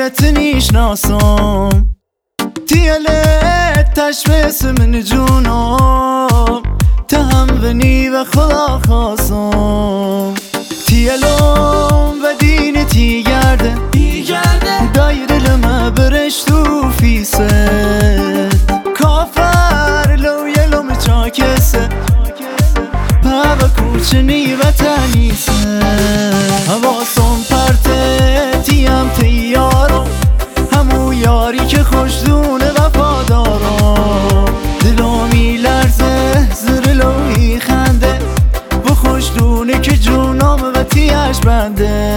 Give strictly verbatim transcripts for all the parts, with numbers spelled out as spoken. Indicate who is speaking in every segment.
Speaker 1: غيرت نشناسم تيالت تشبس من جونم تهم بني و خدا خواستم تیلم و دین تی گرده دایر لما برشت و فیست کافر لو یلم چاکسه پا و کوچنی و تنیسه حواسم پرته تیم تیارم همو یاری که خوشدونه وفادارم دلو میلرزه زر لو میخنده و خوشدونه که جونام و تیش بنده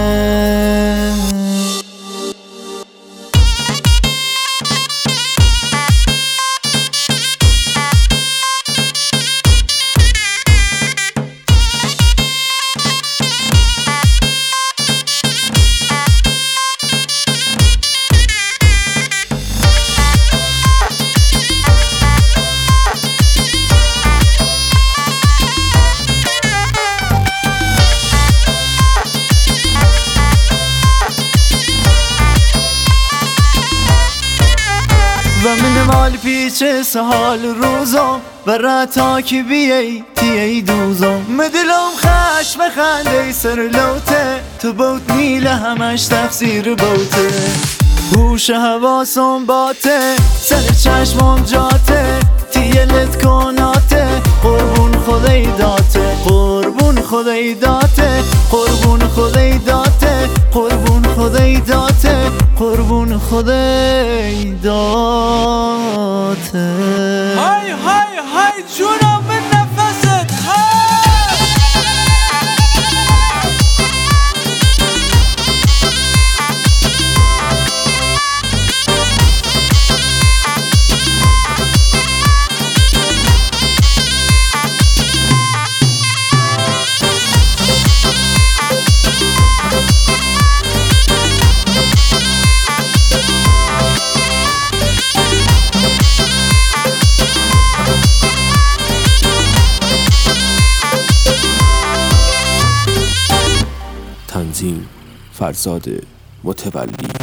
Speaker 1: و من مال پیچ سهال روزم و رتا که بیایی تیهی دوزم مدلم خشم خنده سر لوته تو بوت نیله همش تفسیر بوته هوش حواسم باته سر چشمم جاته تیلت کناته قربون خدای داته قربون خدای داته قربون خدای داته قربون خدای داته قربون خدای داته
Speaker 2: های های های جونم به نفست
Speaker 3: تنظیم فرزاد متولی.